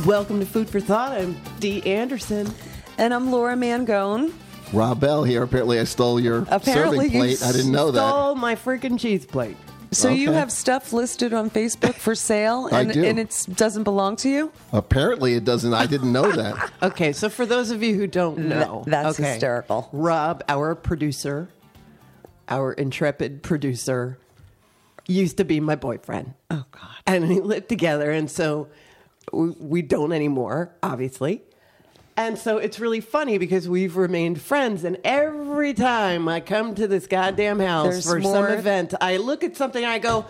Welcome to Food for Thought. I'm Dee Anderson. And I'm Laura Mangone. Rob Bell here. Apparently I stole your serving plate. I didn't know that. Stole my freaking cheese plate. So you have stuff listed on Facebook for sale, and, I do. and it doesn't belong to you? Apparently it doesn't. I didn't know that. Okay, so for those of you who don't know. That's hysterical. Rob, our producer, our intrepid producer, used to be my boyfriend. Oh, God. And we lived together, and so we don't anymore, obviously. And so it's really funny because we've remained friends, and every time I come to this goddamn house There's for more. some event, I look at something and I go,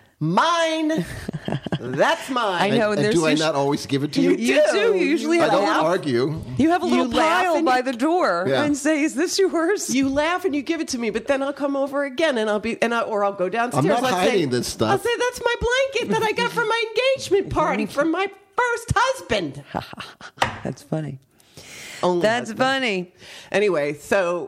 mine. That's mine. I know. And there's do I usually- not always give it to you? You do. You usually I have don't a argue. You have a little laugh pile and by you- the door Yeah. and say, "Is this yours?" You laugh and you give it to me, but then I'll come over again and or I'll go downstairs. I'm not I'll hiding say, this stuff. I'll say that's my blanket that I got from my engagement party from my first husband. That's funny. Only That's husband. funny. Anyway, so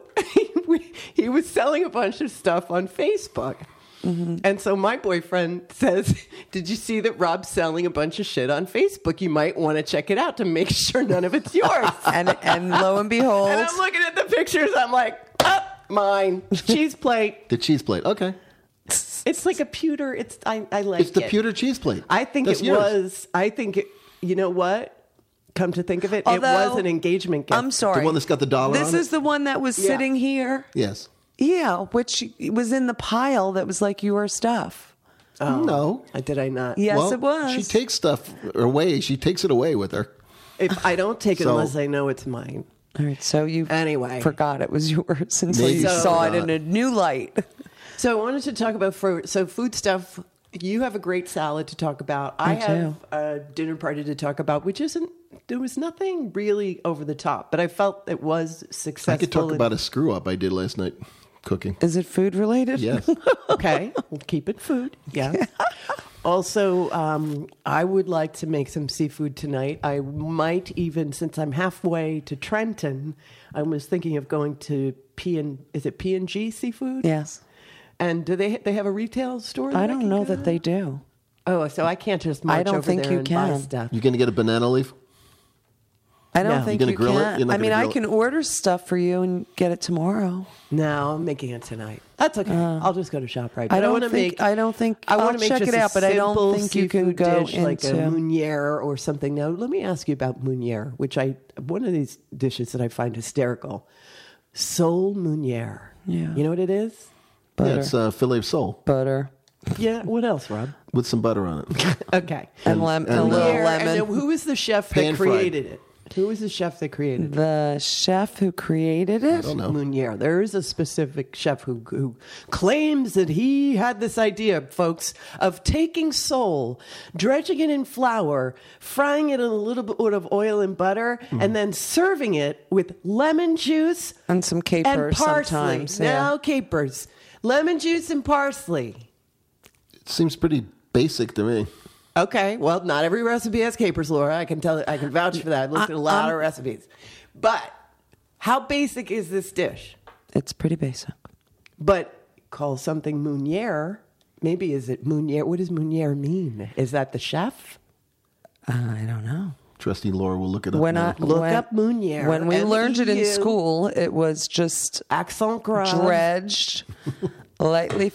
he was selling a bunch of stuff on Facebook. Mm-hmm. And so my boyfriend says, "Did you see that Rob's selling a bunch of shit on Facebook? You might want to check it out to make sure none of it's yours." And lo and behold, And I'm looking at the pictures. I'm like, mine. Cheese plate. The cheese plate. Okay. It's like a pewter. I like It's the it. pewter cheese plate. I think That's it yours. was. I think it. You know what? Come to think of it, it Although, was an engagement gift. I'm sorry. The one that's got the dollar This on it? is the one that was Yeah. sitting here. Yes. Yeah, which was in the pile that was like your stuff. No. Did I not? Yes, Well, it was. She takes stuff away. She takes it away with her. If I don't take it So- unless I know it's mine. All right, so you Anyway. forgot it was yours until Maybe you so. saw it in a new light. So I wanted to talk about food stuff. You have a great salad to talk about. I do. have a dinner party to talk about, which isn't. There was nothing really over the top, but I felt it was successful. I could talk about a screw up I did last night cooking. Is it food related? Yes. Okay, we'll keep it food. Yeah. Also, I would like to make some seafood tonight. I might even, since I'm halfway to Trenton, I was thinking of going to is it P&G Seafood? Yes. And do they have a retail store? I that don't can know go that to? they do. Oh, so I can't just march I don't over think there you and buy can. stuff. You going to get a banana leaf? I don't No. think You you gonna grill it? can. You're not I mean, gonna I grill it? can order stuff for you and get it tomorrow. No, I'm making it tonight. That's okay. I'll just go to ShopRite. I But don't wanna think. I don't think. I I'll want to make check just it a out, but I don't simple think you can seafood go dish like a into. Meuniere or something. Now, let me ask you about Meuniere, which one of these dishes that I find hysterical. Sole Meuniere. Yeah. You know what it is? Butter. Yeah, it's filet of sole Butter Yeah. What else, Rob? with some butter on it. Okay. and, a little Meuniere, lemon. And then who is the chef that Pan-fried. created it? Who is the chef that created it? The chef who created it. I don't know. Meuniere. There is a specific chef who claims that he had this idea, folks, of taking sole, dredging it in flour, frying it in a little bit of oil and butter, and then serving it with lemon juice And some and capers parsley. sometimes. Now capers. Lemon juice and parsley. It seems pretty basic to me. Okay, well, not every recipe has capers, Laura. I can vouch for that. I've looked at a lot of recipes. But how basic is this dish? It's pretty basic. But call something Meuniere. Maybe is it Meuniere? What does Meuniere mean? Is that the chef? I don't know. Trustee Laura will look it up. When now. Look up Meuniere. When we learned it in M-E-U. school, it was just Accent grave. dredged, lightly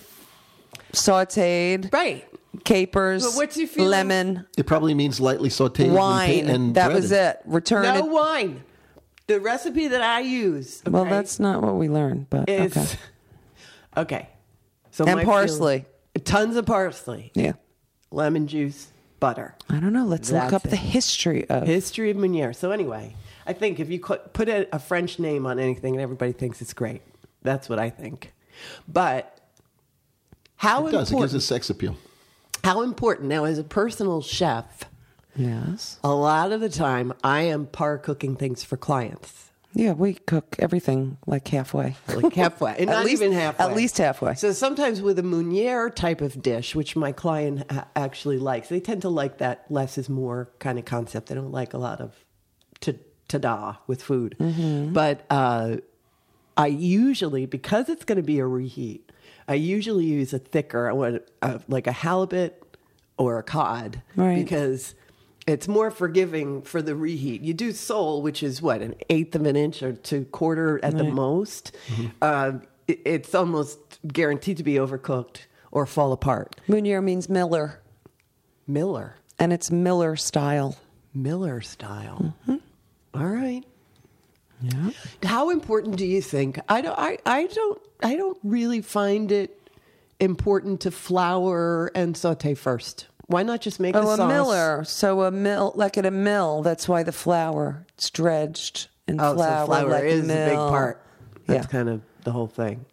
sautéed, Right. capers, But what's your feeling? lemon, It probably means lightly sauteed wine. and That was breaded. it. Return No it. wine. The recipe that I use. Well, okay, that's not what we learned, but is okay. okay. So And my parsley. feeling- tons of parsley. Yeah. Lemon juice, butter. I don't know. Let's That's look up it. the history of. History of Meuniere. So anyway, I think if you put a French name on anything and everybody thinks it's great, that's what I think. But how It does. It gives important? it sex appeal. How important now as a personal chef? Yes. A lot of the time, I am par cooking things for clients. Yeah, we cook everything like halfway. Like halfway, and not even halfway. At least halfway. So sometimes with a Meuniere type of dish, which my client actually likes, they tend to like that less is more kind of concept. They don't like a lot of ta-da with food. Mm-hmm. But I usually, because it's going to be a reheat, I usually use a thicker, like a halibut or a cod, Right. because It's more forgiving for the reheat. You do sole, which is what, 1/8 of an inch or to quarter at the most. It's almost guaranteed to be overcooked or fall apart. Meunier means miller. Miller. And it's Miller style. Miller style. All right. Yeah. How important do you think? I don't really find it important to flour and saute first. Why not just make the sauce? A miller. So a mill, like at a mill. That's why the flour. It's dredged in flour. So flour like is a a big part. That's Yeah. kind of the whole thing.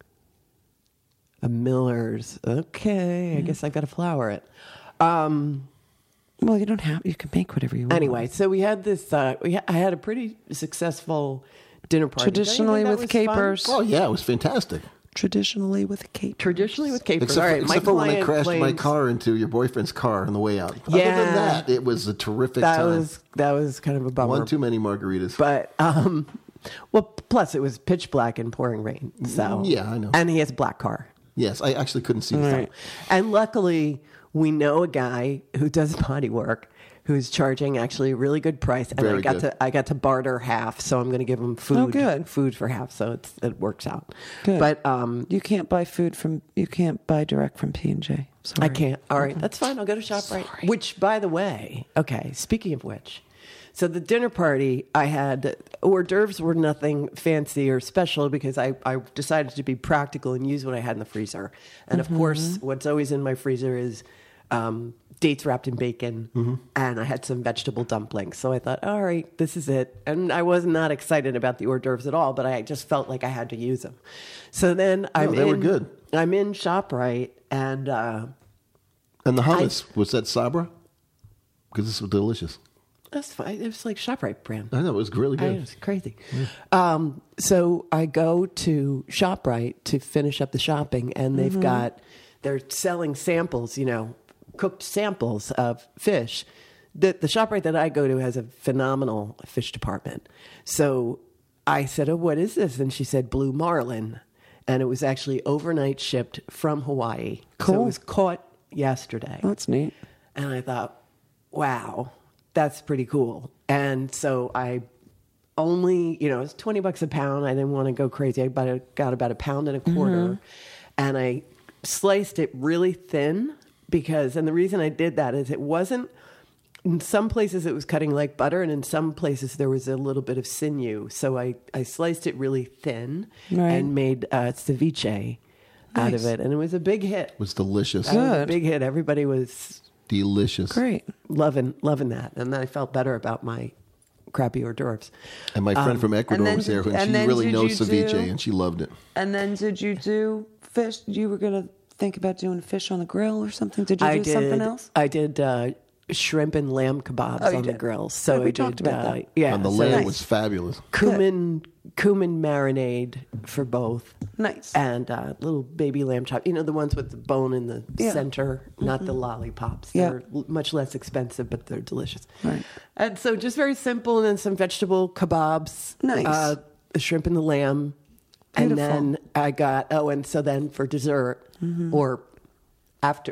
A miller's. Okay, I guess I got to flour it. Well, you don't have. You can make whatever you want. Anyway, so we had this. I had a pretty successful dinner party. Traditionally Don't you with think that was capers. fun? Oh yeah, it was fantastic. Traditionally with capers. Traditionally with capers. Except, All right, except my for when I client crashed my claims- car into your boyfriend's car on the way out. Yeah. Other than that, it was a terrific That time. was kind of a bummer. One too many margaritas. But well, plus it was pitch black and pouring rain. So Yeah, I know. And he has a black car. Yes, I actually couldn't see the Right. And luckily, we know a guy who does body work who's charging actually a really good price, and Very good. I got to barter half, so I'm going to give him food. Oh, good. Food for half, so it works out. Good. But You can't buy you can't buy direct from P&J. Sorry. I can't. All right, that's fine. I'll go to ShopRite. Sorry. Which, by the way, okay. Speaking of which, so the dinner party I had, hors d'oeuvres were nothing fancy or special because I decided to be practical and use what I had in the freezer. And of course, what's always in my freezer is dates wrapped in bacon, and I had some vegetable dumplings. So I thought, all right, this is it. And I was not excited about the hors d'oeuvres at all, but I just felt like I had to use them. So then they were good. I'm in ShopRite, and And the hummus, was that Sabra? Because this was delicious. that's fine. It was like ShopRite brand. I know, it was really good. It was crazy. So I go to ShopRite to finish up the shopping, and they're selling samples, cooked samples of fish. The ShopRite that I go to has a phenomenal fish department. So I said, "Oh, what is this?" And she said, "Blue marlin." And it was actually overnight shipped from Hawaii. So Cool. it was caught yesterday. That's neat. And I thought, wow, that's pretty cool. And so I only, it's $20 a pound. I didn't want to go crazy. I got about 1.25 pounds. And I sliced it really thin and the reason I did that is it wasn't, in some places it was cutting like butter, and in some places there was a little bit of sinew. So I sliced it really thin and made ceviche out of it. And it was a big hit. It was delicious. That was a big hit. Everybody was Delicious. Great. loving that. And then I felt better about my crappy hors d'oeuvres. And my friend from Ecuador was there, and she really knows ceviche, and she loved it. And then did you do fish? You were going to think about doing fish on the grill or something? Did you do something else? I did shrimp and lamb kebabs on the grill. So we I talked did, about that. Yeah. And the so lamb was fabulous. cumin marinade for both. Nice. And little baby lamb chop. The ones with the bone in the center, not the lollipops. They're much less expensive, but they're delicious. Right. And so just very simple, and then some vegetable kebabs. Nice. The shrimp and the lamb. Beautiful. And then I got, and so then for dessert, or after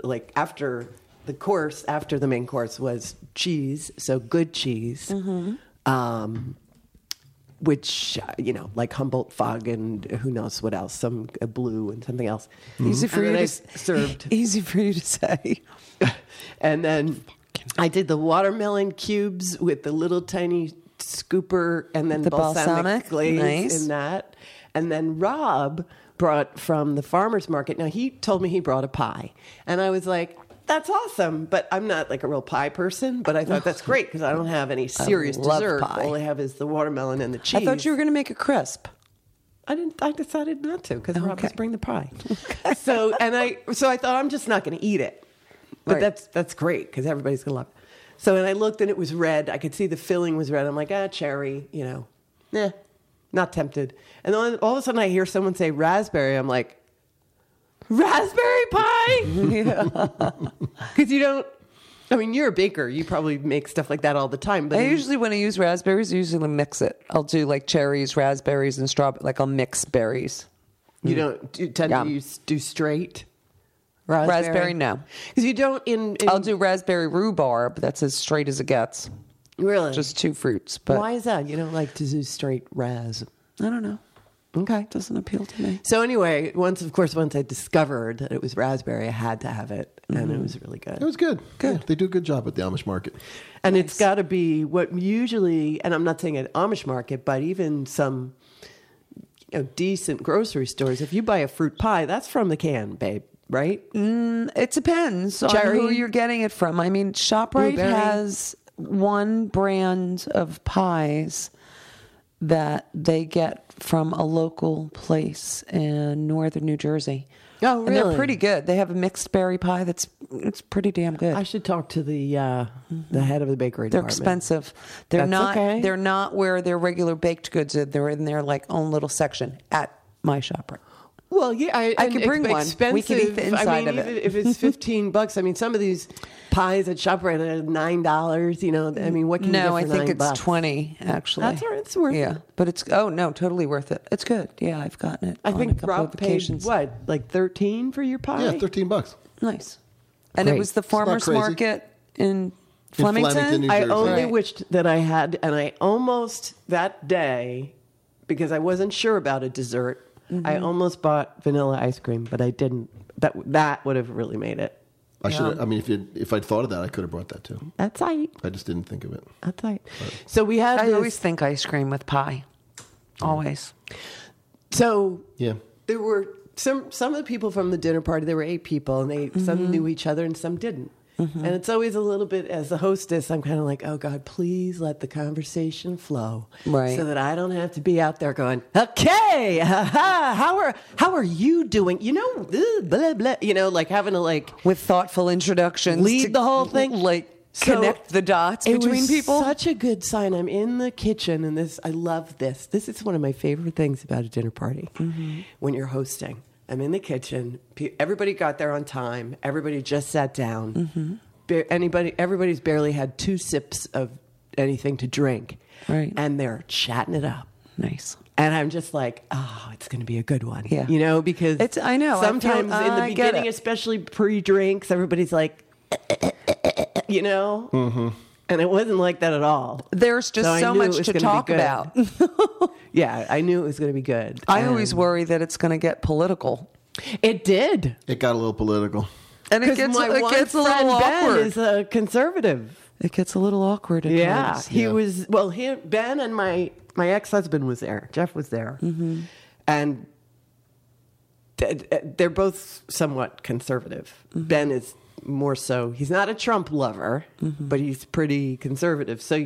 the course, after the main course was cheese, so good cheese, which, like Humboldt Fog and who knows what else, some blue and something else. Easy for And you then to I served. Easy for you to say. And then I did the watermelon cubes with the little tiny scooper and then The balsamic balsamic, glaze nice. in that. And then Rob brought from the farmer's market. Now, he told me he brought a pie. And I was like, that's awesome. But I'm not like a real pie person. But I thought that's great because I don't have any serious love dessert. pie. All I have is the watermelon and the cheese. I thought you were going to make a crisp. I decided not to because Rob was bring the pie. So I thought I'm just not going to eat it. But Right. that's great because everybody's going to love it. So and I looked and it was red. I could see the filling was red. I'm like, cherry, not tempted. And then all of a sudden I hear someone say raspberry. I'm like, raspberry pie? Because you're a baker. You probably make stuff like that all the time. But I usually, when I use raspberries, I usually mix it. I'll do like cherries, raspberries, and strawberry. Like I'll mix berries. you don't tend to do straight. Raspberry, no. Because you don't in I'll do raspberry rhubarb. That's as straight as it gets. really Just two fruits. But why is that? You don't like to do straight raz. I don't know. Okay. It doesn't appeal to me. So anyway, once I discovered that it was raspberry, I had to have it, and it was really good. It was good. Good. Yeah, they do a good job at the Amish market. And it's got to be what usually, and I'm not saying at Amish market, but even some decent grocery stores, if you buy a fruit pie, that's from the can, babe, right? It depends on Cherry? who you're getting it from. I mean, ShopRite Blueberry? has one brand of pies that they get from a local place in northern New Jersey. Oh, And they're really? pretty good. They have a mixed berry pie it's pretty damn good. I should talk to the head of the bakery They're department. expensive. They're That's not okay. they're not where their regular baked goods are. They're in their like own little section at my ShopRite. Well, yeah, I and could bring one. expensive. We could eat the inside I mean, of it. even if it's $15, I mean, some of these pies at ShopRite are $9. You know, I mean, what can you get No, for I think $9? it's 20 actually. That's all right. It's worth Yeah, it. but it's totally worth it. It's good. Yeah, I've gotten it. I on a think couple Rob of paid occasions. what, like $13 for your pie? Yeah, $13. Nice. And Great. it was the not farmers crazy. market in Flemington, Flemington. New I Jersey. only Right. wished that I had, and I almost that day, because I wasn't sure about a dessert, I almost bought vanilla ice cream, but I didn't. That would have really made it. I should. I mean, if I'd thought of that, I could have brought that too. That's right. I just didn't think of it. That's right. So we had I this, always think ice cream with pie. Always. so Yeah. there were some of the people from the dinner party. There were 8 people, and they some knew each other and some didn't. And it's always a little bit, as the hostess, I'm kind of like, oh God, please let the conversation flow, Right. So that I don't have to be out there going, okay, how are you doing? You know, blah blah. You know, like having to like With thoughtful introductions. lead to, the whole thing, Like So connect the dots it between was people. Such a good sign. I'm in the kitchen, and I love this. This is one of my favorite things about a dinner party when you're hosting. I'm in the kitchen. Everybody got there on time. Everybody just sat down. Everybody's barely had 2 sips of anything to drink, Right. and they're chatting it up. Nice. And I'm just like, oh, it's going to be a good one. Yeah. You know, because I know. I feel- sometimes in the I get beginning, it. especially pre-drinks, everybody's like, you know? Mm-hmm. And it wasn't like that at all. There's just So I so knew it much was to gonna be talk good. about. Yeah, I knew it was going to be good. I And always worry that it's going to get political. It did. It got a little political. And it Because gets, my it one gets a friend, little Ben, awkward. is a conservative. It gets a little awkward at Yeah, times. he Yeah. was. Well, Ben and my ex-husband was there. Jeff was there, and they're both somewhat conservative. Ben is more so. He's not a Trump lover, but he's pretty conservative. So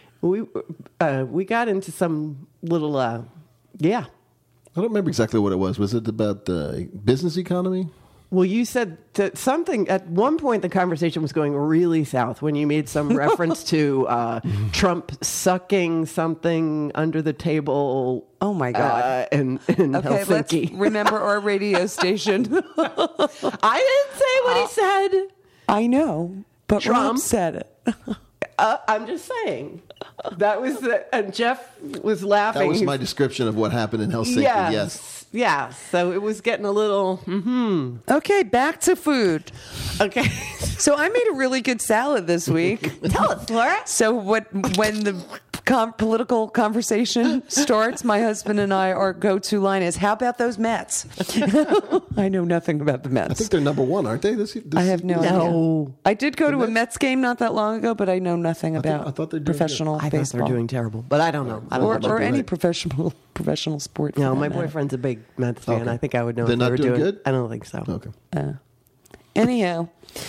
we got into some little yeah. I don't remember exactly what it was. Was it about the business economy? Well, you said that something at one point. The conversation was going really south when you made some reference to Trump sucking something under the table. Oh, my God. In Okay, Helsinki. let's remember our radio station. I didn't say what he said. I know, but Trump. Rob said it. I'm just saying. That was and Jeff was laughing. That was my description of what happened in Helsinki. Yes. Yeah. So it was getting a little. Okay, back to food. Okay. So I made a really good salad this week. Tell us, Laura. So when the political conversation starts, my husband and our go-to line is, "How about those Mets?" I know nothing about the Mets. I think they're number 1, aren't they? This I have no No. idea. I did go to a Mets? Mets game not that long ago, but I know nothing about I thought they're doing professional I thought baseball they're doing terrible, but I don't know. I don't or, know. or doing any it. professional sport. for No, that my matter. boyfriend's a big Mets fan. Okay. I think I would know They're if they not were doing doing good? I don't think so. Okay. Anyhow,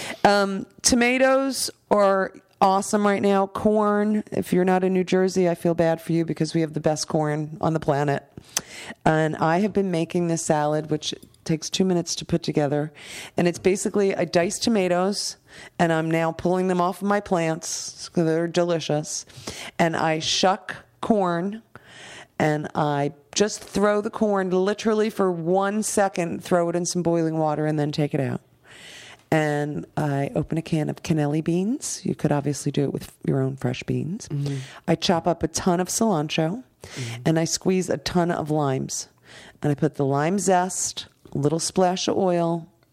tomatoes are awesome right now. Corn, if you're not in New Jersey, I feel bad for you because we have the best corn on the planet. And I have been making this salad, which takes 2 minutes to put together. And it's basically I dice tomatoes, and I'm now pulling them off of my plants because they're delicious. And I shuck corn, and I just throw the corn literally for 1 second, throw it in some boiling water, and then take it out. And I open a can of cannelli beans. You could obviously do it with your own fresh beans. Mm-hmm. I chop up a ton of cilantro, and I squeeze a ton of limes. And I put the lime zest, a little splash of oil,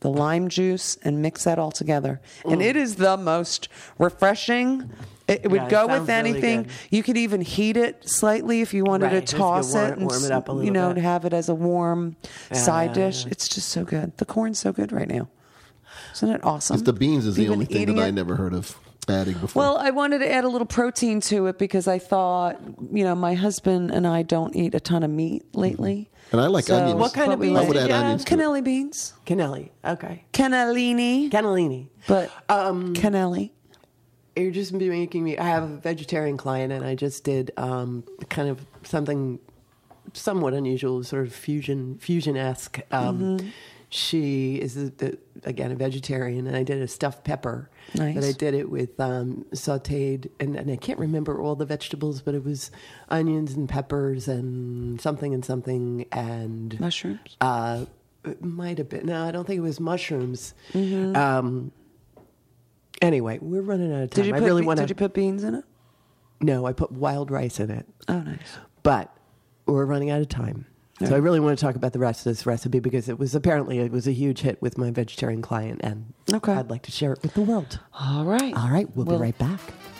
the lime juice, and mix that all together. And it is the most refreshing. It would Yeah, it go sounds with really anything. good. You could even heat it slightly if you wanted Right, to just toss warm it and it up a little you know, bit. to have it as a warm side yeah, dish. It's just so good. The corn's so good right now. Isn't it awesome? Just the beans is the Even only thing eating that I it- never heard of adding before. Well, I wanted to add a little protein to it because I thought, you know, my husband and I don't eat a ton of meat lately. And I like onions. What kind but of we beans I would did add you have? onions to it. Cannelli beans. Cannelli. Okay. Cannellini. Cannellini. But cannelli. You're just making me. I have a vegetarian client, and I just did kind of something somewhat unusual, sort of fusion-esque. She is again a vegetarian, and I did a stuffed pepper. Nice. But I did it with sautéed, and I can't remember all the vegetables, but it was onions and peppers and something and Mushrooms. It might have been. No, I don't think it was mushrooms. Mm-hmm. Anyway, we're running out of time. Did you I put, really want did you put beans in it? No, I put wild rice in it. Oh, nice. But we're running out of time. So I really want to talk about the rest of this recipe because it was a huge hit with my vegetarian client, and Okay. I'd like to share it with the world. All right. All right, we'll be right back.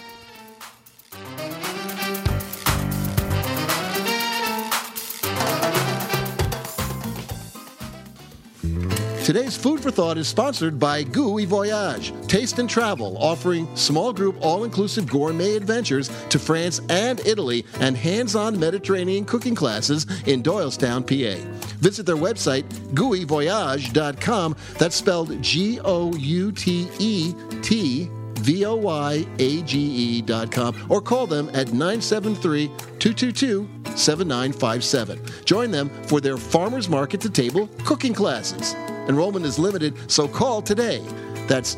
Today's Food for Thought is sponsored by Gooey Voyage, Taste and Travel, offering small group all-inclusive gourmet adventures to France and Italy and hands-on Mediterranean cooking classes in Doylestown, PA. Visit their website, gooeyvoyage.com. That's spelled GOUTETVOYAGE.com, or call them at 973-222-7957. Join them for their Farmers Market to Table cooking classes. Enrollment is limited, so call today. That's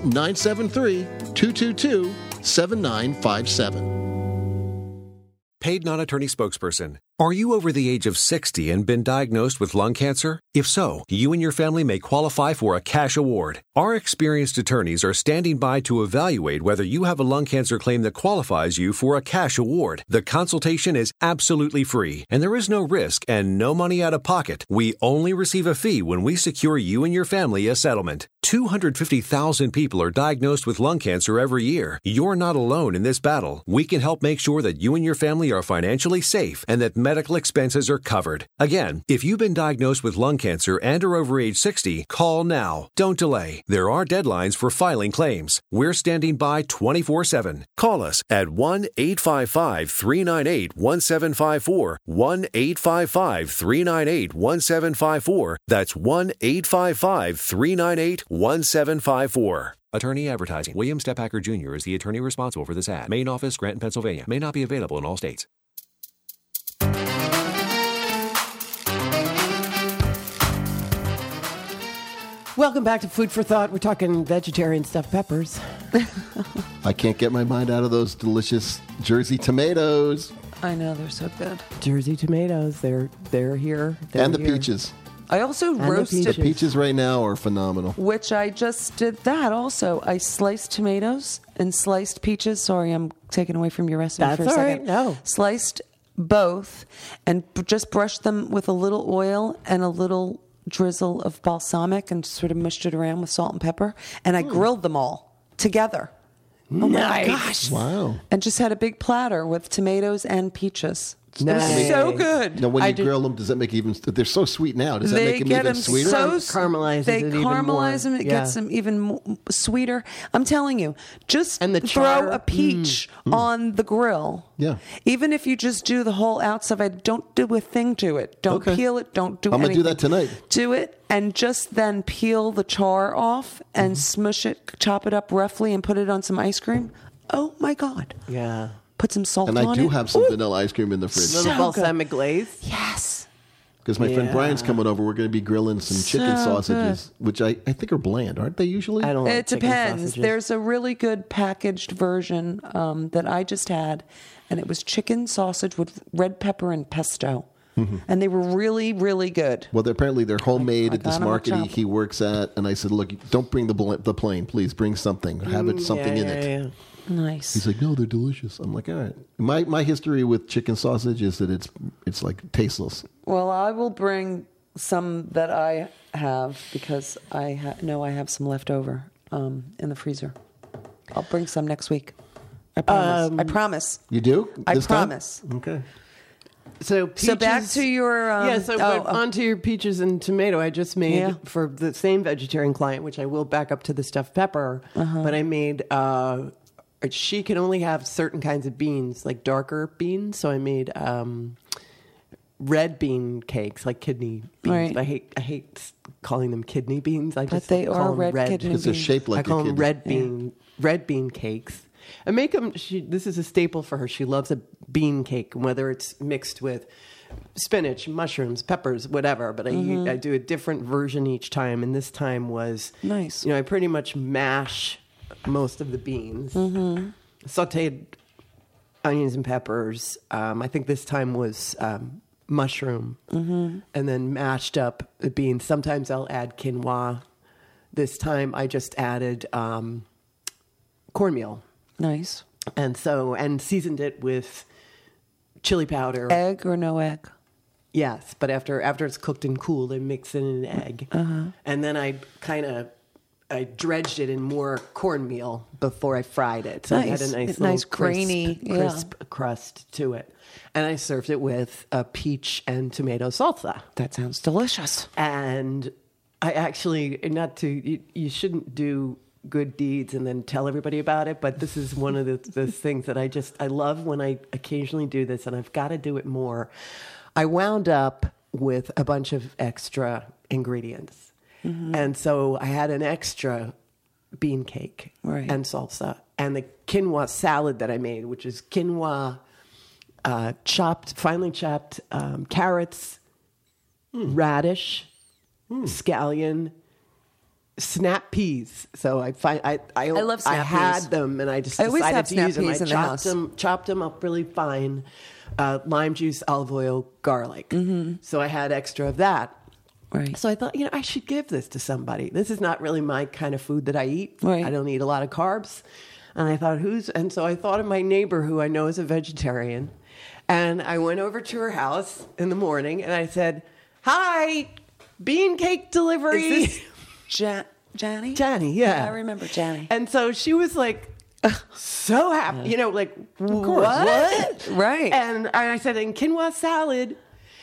973-222-7957. Paid non-attorney spokesperson. Are you over the age of 60 and been diagnosed with lung cancer? If so, you and your family may qualify for a cash award. Our experienced attorneys are standing by to evaluate whether you have a lung cancer claim that qualifies you for a cash award. The consultation is absolutely free, and there is no risk and no money out of pocket. We only receive a fee when we secure you and your family a settlement. 250,000 people are diagnosed with lung cancer every year. You're not alone in this battle. We can help make sure that you and your family are financially safe and that medical expenses are covered. Again, if you've been diagnosed with lung cancer and are over age 60, call now. Don't delay. There are deadlines for filing claims. We're standing by 24/7. Call us at 1-855-398-1754. 1-855-398-1754. That's 1-855-398-1754. Attorney advertising. William Stephacker Jr. is the attorney responsible for this ad. Main office, Granton, Pennsylvania. May not be available in all states. Welcome back to Food for Thought. We're talking vegetarian stuffed peppers. I can't get my mind out of those delicious Jersey tomatoes I know, they're so good. Jersey tomatoes. They're here. They're and the here. peaches. I also the roasted, The peaches right now are phenomenal. which I just did that also. I sliced tomatoes and sliced peaches. Sorry, I'm taking away from your recipe That's for a all second. right, no. Sliced both and just brushed them with a little oil and a little drizzle of balsamic and sort of mushed it around with salt and pepper. And I grilled them all together. Oh my gosh. Wow. And just had a big platter with tomatoes and peaches. It was Nice. so good. Now, when I you did- grill them, does that make even? They're so sweet now. Does that They make them get even them sweeter? so Caramelizes They it even caramelize more. them. It Yeah. gets them even sweeter. I'm telling you, just And the throw char- a peach on the grill. Yeah. Even if you just do the whole outside, don't do a thing to it. Don't Okay. peel it. Don't do I'm gonna anything. do that tonight. Do it and just then peel the char off and smush it, chop it up roughly, and put it on some ice cream. Oh my God! Yeah. Put some salt And on I do it. have some Ooh. vanilla ice cream in the fridge. So Little good. balsamic glaze. Yes. Because my friend Yeah. Brian's coming over. We're going to be grilling some chicken So sausages, which I think are bland, aren't they usually? I don't like It chicken depends. sausages. There's a really good packaged version that I just had, and it was chicken sausage with red pepper and pesto. And they were really, really good. Well, apparently they're homemade I at this got 'em market chopped. he works at. And I said, look, don't bring the plane. Please bring something. Have it something in it. Yeah. Nice. He's like, no, they're delicious. I'm like, all right. My history with chicken sausage is that it's like tasteless. Well, I will bring some that I have because I know I have some left over in the freezer. I'll bring some next week. I promise. I promise. You do? I This time? promise. Okay. So peaches, So back to your onto your peaches and tomato. I just made Yeah. for the same vegetarian client, which I will back up to the stuffed pepper. But I made. She can only have certain kinds of beans, like darker beans. So I made red bean cakes, like kidney beans. Right. I hate calling them kidney beans. I just they call are them red kidney Because they're beans. shaped like I call a them kidney. red bean cakes. I make them. This is a staple for her. She loves a bean cake, whether it's mixed with spinach, mushrooms, peppers, whatever. But I do a different version each time. And this time was Nice. I pretty much mash most of the beans, sautéed onions and peppers. I think this time was mushroom, and then mashed up the beans. Sometimes I'll add quinoa. This time I just added cornmeal. Nice. And seasoned it with chili powder. Egg or no egg? Yes, but after it's cooked and cooled, I mix in an egg. And then I dredged it in more cornmeal before I fried it. So it had a Nice nice grainy, crisp crust to it. And I served it with a peach and tomato salsa. That sounds delicious. And I actually, you shouldn't do good deeds and then tell everybody about it, but this is one of the things that I love when I occasionally do this, and I've got to do it more. I wound up with a bunch of extra ingredients. And so I had an extra bean cake and salsa, and the quinoa salad that I made, which is quinoa, finely chopped carrots, radish, scallion, snap peas. So I love snap I had peas. them, and I just I always decided have to snap use them. peas I in the house. chopped them up really fine, lime juice, olive oil, garlic. So I had extra of that. Right. So I thought, I should give this to somebody. This is not really my kind of food that I eat. Right. I don't eat a lot of carbs. And I thought, so I thought of my neighbor who I know is a vegetarian. And I went over to her house in the morning and I said, "Hi, bean cake delivery." Is this Johnny? Johnny, yeah. I remember Johnny. And so she was like, so happy, like, course. what? Right. And I said, "And quinoa salad."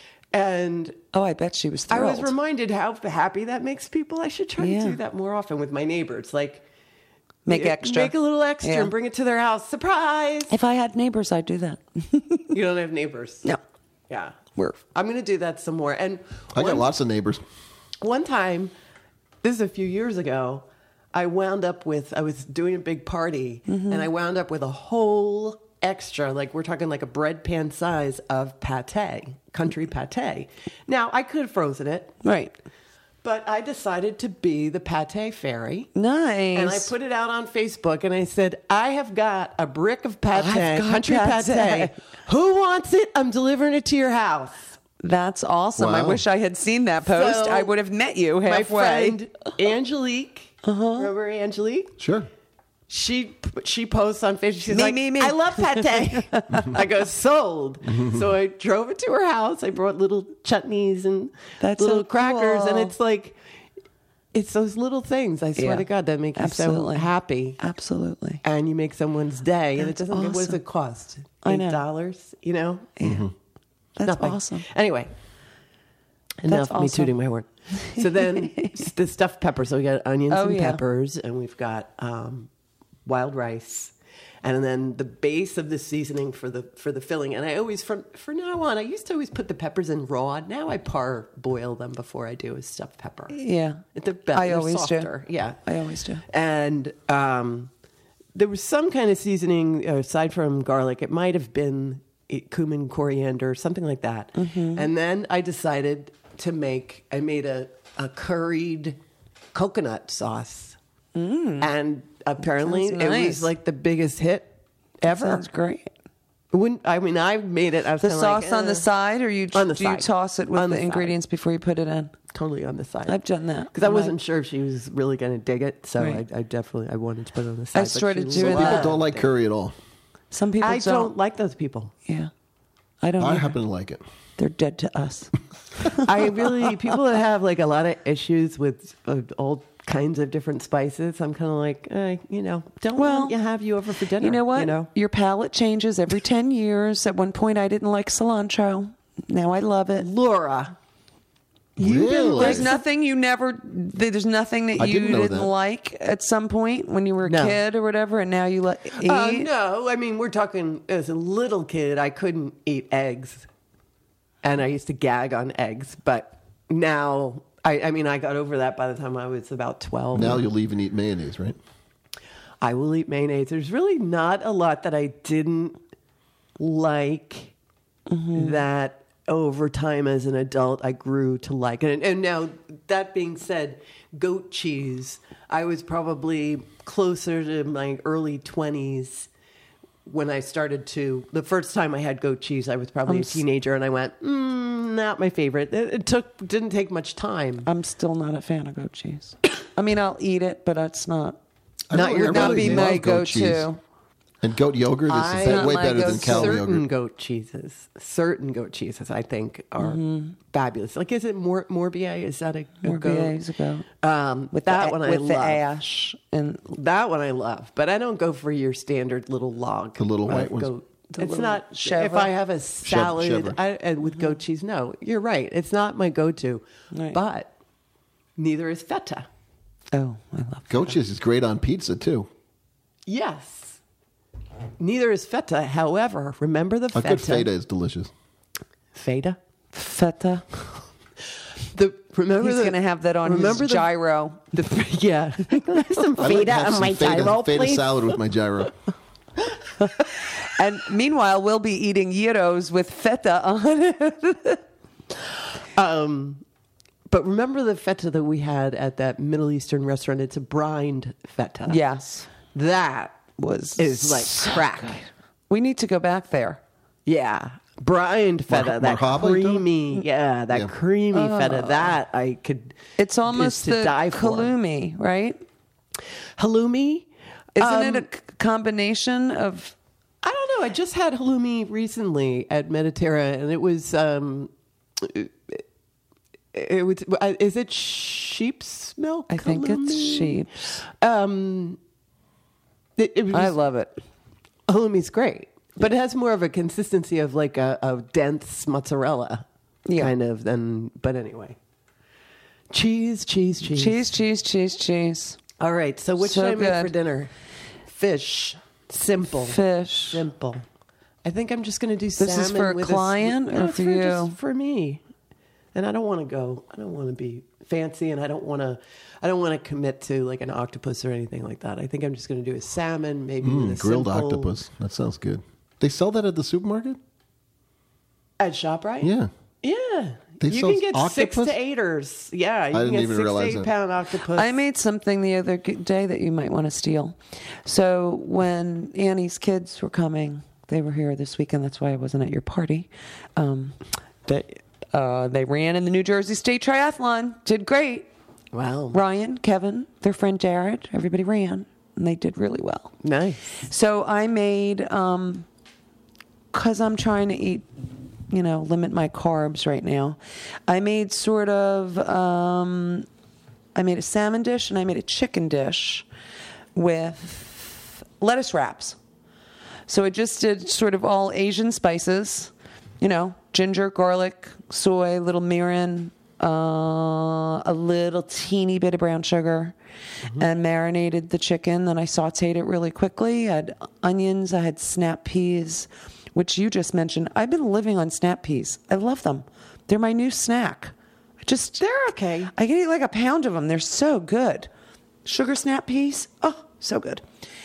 And Oh, I bet she was I thrilled. was reminded how happy that makes people. I should try to do that more often with my neighbors. Like, Make extra. Make a little extra Yeah. and bring it to their house. Surprise! If I had neighbors, I'd do that. You don't have neighbors. No. Yeah. We're I'm going to do that some more. And I got lots of neighbors. one time, this is a few years ago, I was doing a big party, and I wound up with a whole extra, like we're talking like a bread pan size of pate, country pate. Now, I could have frozen it, right. but I decided to be the pate fairy. Nice. And I put it out on Facebook and I said, "I have got a brick of pate, I've got country pate. pate. Who wants it? I'm delivering it to your house." That's awesome. I Wow. wish I had seen that post. So, I would have met you halfway. My friend Angelique, remember Angelique? Sure. She posts on Facebook. She's Me, like, me, me. "I love pate." I go, "Sold." So I drove it to her house. I brought little chutneys and That's little so crackers, and cool. it's like, it's those little things. I swear Yeah. to God, that make you Absolutely. so happy. Absolutely. And you make someone's day, and it That's doesn't. What does awesome. it cost? I know. $8. You know, Yeah. That's nothing. awesome. Anyway, enough That's of me awesome. tooting my horn. So then the stuffed pepper. So we got onions Oh, and yeah. peppers, and we've got wild rice, and then the base of the seasoning for the filling. And I always for now on, I used to always put the peppers in raw. Now I parboil them before I do a stuffed pepper. Yeah. They're better. I They're always softer. do. Yeah, I always do. and there was some kind of seasoning aside from garlic. It might have been cumin, coriander, something like that. And then I decided to I made a curried coconut sauce. And apparently Sounds it nice. was like the biggest hit ever. Sounds great. I made it. I was The kinda sauce like, on the side, or do you side. toss it with On the the side. ingredients before you put it in? totally on the side. I've done that. Because I wasn't sure if she was really going to dig it, so Right. I wanted to put it on the side. but started she doing People that. don't like curry at all. Some people I don't like those people. Yeah. I don't. I either. happen to like it. They're dead to us. People that have like a lot of issues with all kinds of different spices, I'm kind of like, don't want to have you over for dinner. You know what? Your palate changes every 10 years. At one point, I didn't like cilantro. Now I love it. Laura. Really? There's nothing you never. There's nothing that I you didn't know didn't that. like at some point when you were a No. kid or whatever, and now you eat. No, I mean, we're talking as a little kid, I couldn't eat eggs. And I used to gag on eggs. But now, I got over that by the time I was about 12. Now you'll even eat mayonnaise, right? I will eat mayonnaise. There's really not a lot that I didn't like that over time as an adult I grew to like. And now, that being said, goat cheese, I was probably closer to my early 20s when I started to. The first time I had goat cheese, I was probably a teenager, and I went, not my favorite. It didn't take much time. I'm still not a fan of goat cheese. I mean, I'll eat it, but it's not. Not your Would not be love my goat cheese. go-to. And goat yogurt I is way like better than goat- cow certain yogurt. certain goat cheeses, I think, are fabulous. Like, is it Morbier? Is that a goat? Morbier's a goat. With that one, I with the love. ash and That one I love, but I don't go for your standard little log. The little white ones. goat. The It's little not. chèvre. If I have a salad chèvre. and with goat cheese, no, you're right. It's not my go-to, Right. but neither is feta. oh, I love Goat cheese is great on pizza too. Yes, neither is feta. However, remember the A feta. good feta is delicious. Feta. feta. Remember He's going to have that on his gyro. Yeah, some I like to feta have on some my feta, gyro, feta please. salad with my gyro. And meanwhile, we'll be eating gyros with feta on it. But remember the feta that we had at that Middle Eastern restaurant? It's a brined feta. Yes. That Was is like crack. We need to go back there. Yeah. Brined feta, that Marhaba, you creamy, Yeah. creamy feta, that I could. It's almost is to the die for. halloumi, right? Halloumi? Isn't it a combination of... I don't know. I just had halloumi recently at Mediterra, and it was. It was. Is it sheep's milk? I think it's halloumi? sheep's. It was, I love it. halloumi's great, but it has more of a consistency of like a dense mozzarella kind of. But anyway, cheese. Cheese. All right. So what So should I make good. for dinner? Fish. Simple. Fish. Simple. I think I'm just going to do This salmon. is for a with client or for you? Just for me. And I don't want to go. I don't want to be fancy, and I don't want to commit to like an octopus or anything like that. I think I'm just going to do a salmon, maybe with a Grilled simple- octopus. That sounds good. They sell that at the supermarket? at ShopRite. Yeah. Yeah. They You sell can get octopus? 6 to 8ers. Yeah, you I can didn't get even 6 to realize 8 that. pound octopus. I made something the other day that you might want to steal. So when Annie's kids were coming, they were here this weekend. That's why I wasn't at your party. They ran in the New Jersey State Triathlon. Did great. Wow. Ryan, Kevin, their friend Jared, everybody ran, and they did really well. Nice. So I made, because I'm trying to eat, limit my carbs right now. I made I made a salmon dish and I made a chicken dish with lettuce wraps. So I just did sort of all Asian spices, ginger, garlic, soy, little mirin, a little teeny bit of brown sugar, and marinated the chicken. Then I sauteed it really quickly. I had onions. I had snap peas, which you just mentioned. I've been living on snap peas. I love them. They're my new snack. They're okay. I can eat like a pound of them. They're so good. Sugar snap peas. Oh, so good.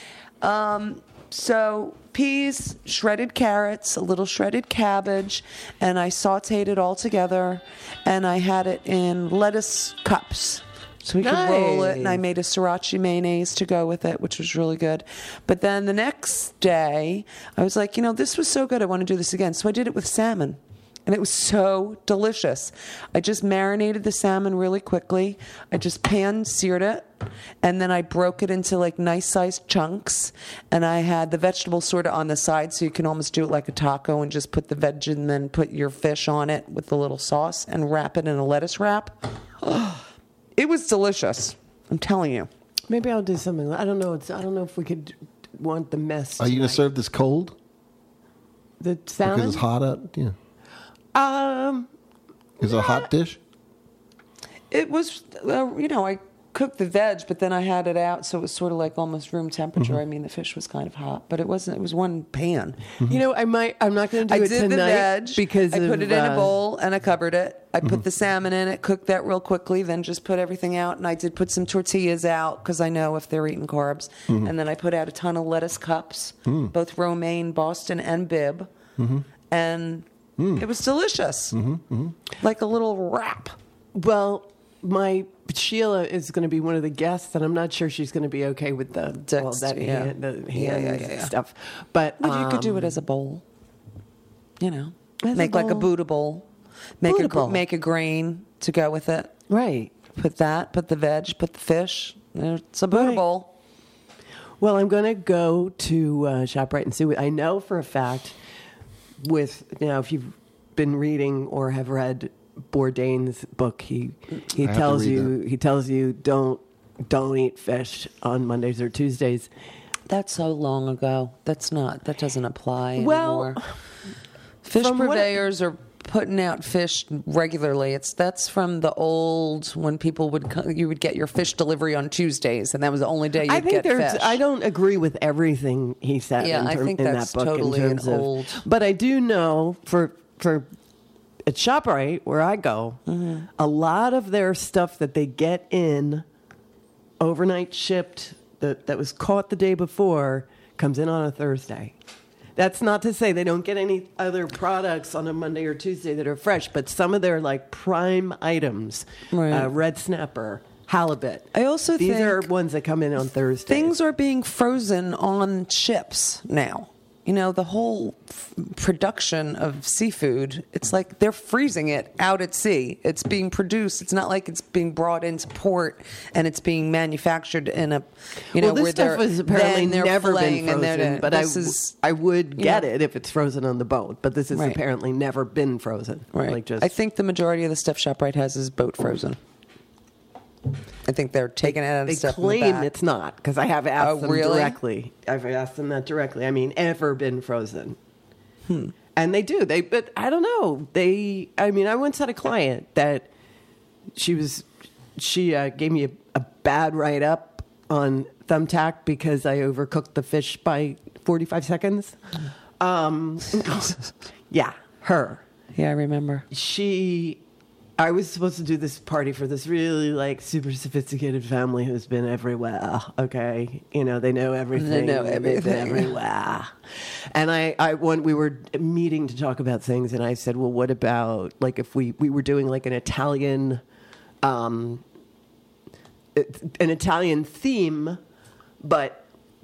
So peas, shredded carrots, a little shredded cabbage, and I sauteed it all together, and I had it in lettuce cups. So we could roll it, and I made a sriracha mayonnaise to go with it, which was really good. But then the next day, I was like, this was so good, I want to do this again. So I did it with salmon. And it was so delicious. I just marinated the salmon really quickly. I just pan-seared it, and then I broke it into like nice-sized chunks. And I had the vegetables sort of on the side, so you can almost do it like a taco and just put the veg and then put your fish on it with the little sauce and wrap it in a lettuce wrap. It was delicious. I'm telling you. Maybe I'll do something. I don't know. I don't know if we could want the mess. Are you going to serve this cold? The salmon? Because it's hot out? Yeah. Is it a hot dish? It was, I cooked the veg, but then I had it out, so it was sort of like almost room temperature. Mm-hmm. I mean, the fish was kind of hot, but it wasn't. It was one pan. You know, I'm not going to do I it did tonight the veg because I put it in a uh, bowl and I covered it. I Mm-hmm. put the salmon in it, cooked that real quickly, then just put everything out. And I did put some tortillas out because I know if they're eating carbs. Mm-hmm. And then I put out a ton of lettuce cups, Mm. both romaine, Boston, and Bib. Mm-hmm. And it was delicious, like a little wrap. Well, my Sheila is going to be one of the guests, and I'm not sure she's going to be okay with the hand stuff. But Well, you could do it as a bowl. As Make a like a bowl. Buddha bowl. Make Buddha bowl. make a grain to go with it. right. Put that. Put the veg. Put the fish. It's a Buddha Right. bowl. Well, I'm going to go to ShopRite and see what I know for a fact. If you've been reading or have read Bourdain's book, he tells you don't eat fish on Mondays or Tuesdays. That's so long ago. That doesn't apply Well, anymore. Fish from what- purveyors are putting out fish regularly. That's from the old when people you would get your fish delivery on Tuesdays, and that was the only day I you'd think get fish. I don't agree with everything he said. Yeah, I think in that's that book totally in terms an of, old- But I do know for at ShopRite where I go, a lot of their stuff that they get in overnight shipped that was caught the day before comes in on a Thursday. That's not to say they don't get any other products on a Monday or Tuesday that are fresh, but some of their like prime items, Right. red snapper, halibut. I also these think are ones that come in on Thursday. Things are being frozen on ships now. The whole production of seafood, it's like they're freezing it out at sea. It's being produced. It's not like it's being brought into port and it's being manufactured in a, well, this where stuff has apparently they're never been filleting and frozen, but I would get know. it if it's frozen on the boat. But this has Right. apparently never been frozen. Right. Like just, I think the majority of the stuff ShopRite has is boat frozen. I think they're taking it out of they stuff in claim the back. it's not because I have asked Oh, them really? directly. I've asked them that directly. I mean, ever been frozen? And they do. But I don't know. I once had a client that she gave me a bad write up on Thumbtack because I overcooked the fish by 45 seconds. Yeah, her. Yeah, I remember. I was supposed to do this party for this really like super sophisticated family who's been everywhere. Okay, they know everything. They know They've been everything. everywhere. And when we were meeting to talk about things, and I said, well, what about like if we were doing like an Italian theme, but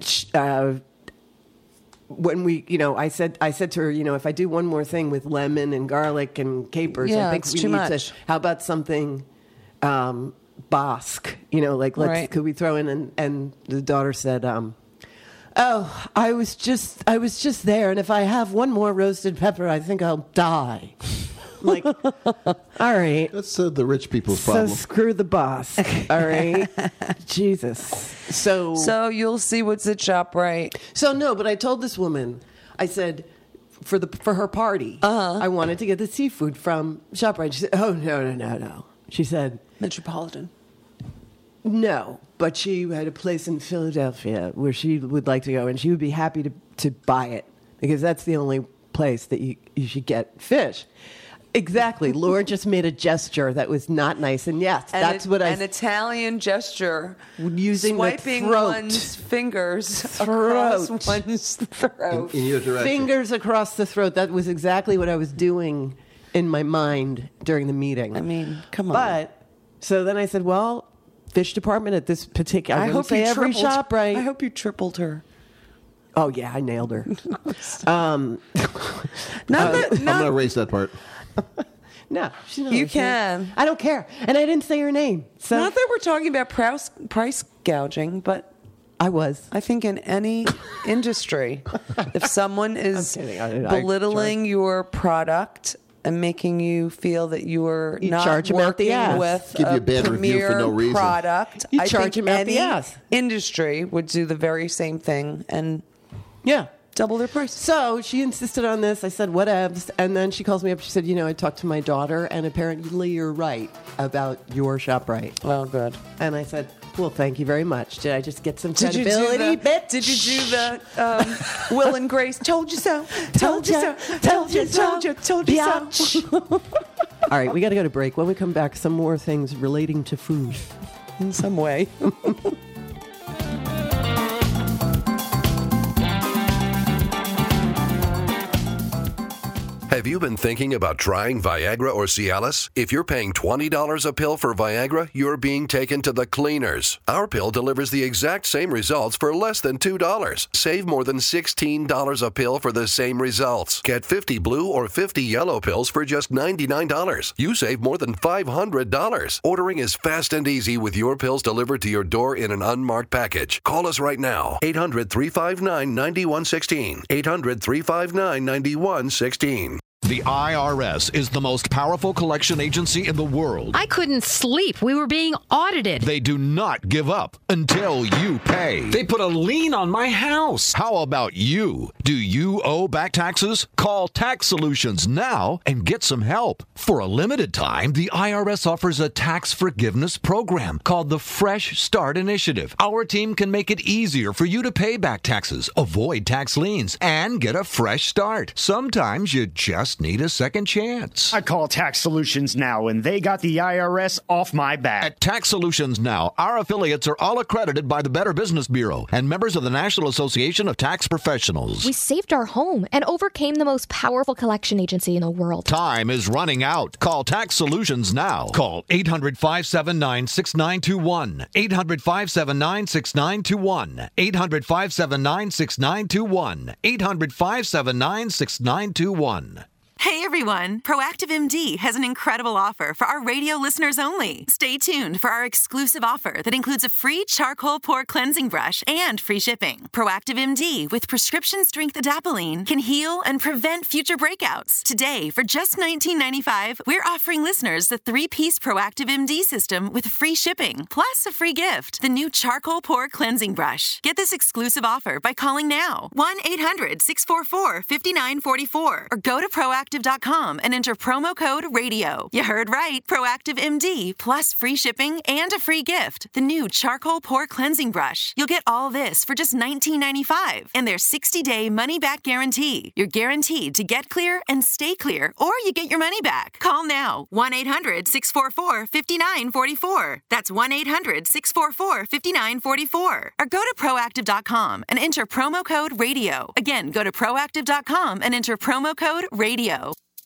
when I said to her, if I do one more thing with lemon and garlic and capers, Yeah, I think it's we too need much. to. How about something Basque? Right. Could we throw in? And the daughter said, "Oh, I was just there, and if I have one more roasted pepper, I think I'll die." I'm like, all right. That's the rich people's So problem. screw the boss. All right. Jesus. So you'll see what's at ShopRite. So no, but I told this woman, I said, for her party, I wanted to get the seafood from ShopRite. She said, "Oh no." She said, Metropolitan. no, but she had a place in Philadelphia where she would like to go, and she would be happy to buy it because that's the only place that you should get fish. Exactly. Laura just made a gesture that was not nice, and yes, that's what an Italian gesture, using swiping the throat. one's fingers Throat. across one's throat. In your direction. Fingers across the throat. That was exactly what I was doing in my mind during the meeting. I mean, come on. But so then I said, well, fish department at this particular. I hope say you every tripled. shop, right? I hope you tripled her. Oh yeah, I nailed her. I'm going to erase that part. No, she's not You listening. can. I don't care. And I didn't say her name. So Not that we're talking about price gouging, but I was. I think in any industry, if someone is I'm kidding. I belittling your product and making you feel that you are You not charge 'em out the working ass. with Give you a a bad review for premier no reason. product, You I charge think 'em out the any ass. industry would do the very same thing and Yeah. double their price. So she insisted on this. I said, whatevs. And then she calls me up. She said, I talked to my daughter, and apparently you're right about your ShopRite. Oh, good. And I said, well, thank you very much. Did I just get some Did you credibility, do the, bitch? Did you do the Will and Grace? Told you so. Told you so. Told you so. Told you so. Biatch. All right, we got to go to break. When we come back, some more things relating to food. In some way. Have you been thinking about trying Viagra or Cialis? If you're paying $20 a pill for Viagra, you're being taken to the cleaners. Our pill delivers the exact same results for less than $2. Save more than $16 a pill for the same results. Get 50 blue or 50 yellow pills for just $99. You save more than $500. Ordering is fast and easy with your pills delivered to your door in an unmarked package. Call us right now. 800-359-9116. 800-359-9116. The IRS is the most powerful collection agency in the world. I couldn't sleep. We were being audited. They do not give up until you pay. They put a lien on my house. How about you? Do you owe back taxes? Call Tax Solutions now and get some help. For a limited time, the IRS offers a tax forgiveness program called the Fresh Start Initiative. Our team can make it easier for you to pay back taxes, avoid tax liens, and get a fresh start. Sometimes you just need a second chance. I call Tax Solutions now, and they got the IRS off my back. At Tax Solutions Now, our affiliates are all accredited by the Better Business Bureau and members of the National Association of Tax Professionals. We saved our home and overcame the most powerful collection agency in the world. Time is running out. Call Tax Solutions now. Call 800-579-6921. 800-579-6921. 800-579-6921. 800-579-6921. Hey everyone, Proactive MD has an incredible offer for our radio listeners only. Stay tuned for our exclusive offer that includes a free charcoal pore cleansing brush and free shipping. Proactive MD with prescription strength adapalene can heal and prevent future breakouts. Today, for just $19.95, we're offering listeners the 3-piece Proactive MD system with free shipping, plus a free gift, the new charcoal pore cleansing brush. Get this exclusive offer by calling now, 1-800-644-5944, or go to proactive.com and enter promo code RADIO. You heard right. Proactive MD plus free shipping and a free gift. The new charcoal pore cleansing brush. You'll get all this for just $19.95 and their 60-day money-back guarantee. You're guaranteed to get clear and stay clear, or you get your money back. Call now. 1-800-644-5944. That's 1-800-644-5944. Or go to proactive.com and enter promo code RADIO. Again, go to proactive.com and enter promo code RADIO.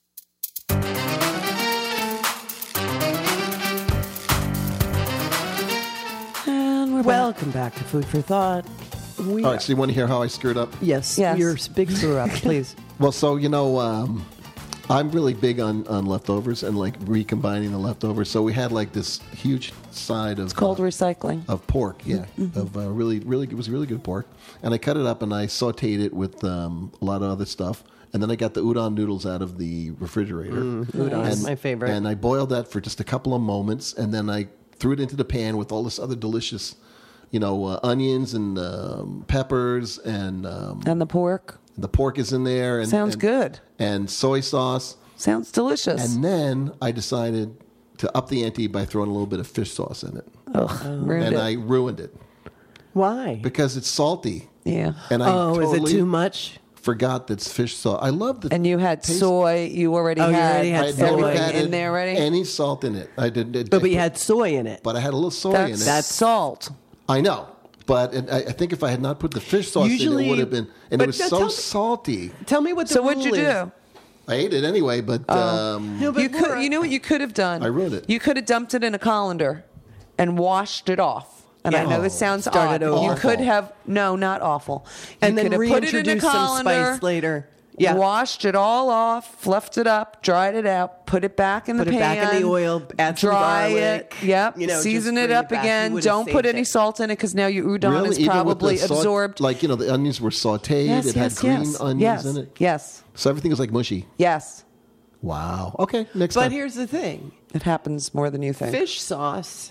And we're back. Welcome back to Food for Thought. All right, so you want to hear how I screwed up? Yes, Yes. your big screw up, please. Well, so, I'm really big on leftovers and like recombining the leftovers. So we had like this huge side of It's called recycling. of pork, of really it was really good pork, and I cut it up and I sautéed it with a lot of other stuff, and then I got the udon noodles out of the refrigerator. Udon is my favorite. And I boiled that for just a couple of moments, and then I threw it into the pan with all this other delicious, onions and peppers and And the pork. the pork is in there. And, Sounds good. And soy sauce. Sounds delicious. And then I decided to up the ante by throwing a little bit of fish sauce in it. Ruined And it. I ruined it Why? because it's salty. Yeah. And I Oh, is totally it too much? forgot that's fish sauce. I love the And you had taste. soy. You already Oh, you had, already had I had soy. never everything had in there already. any salt in it. I did. But you had soy in it. But I had a little soy That's, in it. that's salt. I know. But I think if I had not put the fish sauce in, Usually- it would have been. And but it was now so tell me- salty. Tell me what the So what'd you rule is. do? I ate it anyway, but No, but You could. Laura- You know what you could have done? I ruined it. You could have dumped it in a colander and washed it off. And I know this sounds Started odd. over. You could have not awful. and you then could have put it in a reintroduce some colander, spice later. Yeah. washed it all off, fluffed it up, dried it out, put it back in the pan. Put it back in the oil, add some dry garlic. it. Yep. You know, season just it bring up it back. again. You would've Don't put saved any it. salt in it because now your udon Really? is Even with probably the absorbed. Like, the onions were sauteed. Yes, it had yes, green yes. onions Yes. in it. Yes. So everything was like mushy. Yes. Wow. Okay, next But time. here's the thing. It happens more than you think. Fish sauce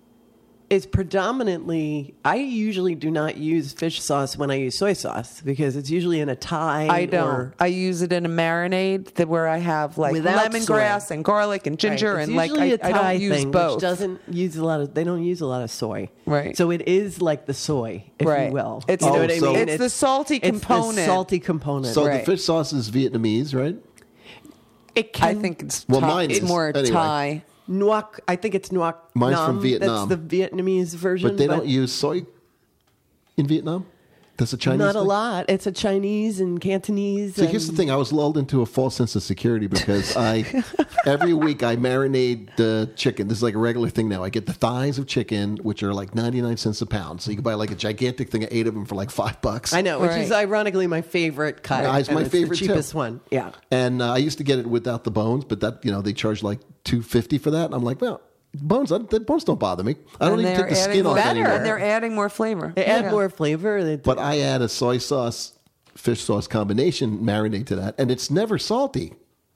is predominantly, I usually do not use fish sauce when I use soy sauce because it's usually in a Thai. I don't. Or, I use it in a marinade where I have like Without lemongrass soy. and garlic and ginger Right. It's and like usually a I Thai don't use thing, both. Which doesn't use a lot of. They don't use a lot of soy. Right. So it is like the soy, if Right. you will. It's you know the- what I so- mean? It's the salty component. It's the salty component. So Right. the fish sauce is Vietnamese, right? It can, I think it's Well, Thai. mine It's is. more Anyway. Thai. Nuoc. I think it's Nuoc. Mine's Nam. from Vietnam. That's the Vietnamese version. But they don't use soy in Vietnam? That's a Chinese Not a thing? lot. It's a Chinese and Cantonese. See, here's the thing. I was lulled into a false sense of security because every week I marinate the chicken. This is like a regular thing now. I get the thighs of chicken, which are like 99 cents a pound. So you can buy like a gigantic thing of 8 of them for like $5. I know, which is Right. ironically my favorite cut. Yeah, it's and my favorite the cheapest too. one. Yeah. And I used to get it without the bones, but that they charge like $2.50 for that. And I'm like, well, the bones don't bother me. I don't And even they're take the adding skin more- off anymore. And they're adding more flavor. They add Yeah. more flavor. They- But I add a soy sauce, fish sauce combination marinade to that, and it's never salty.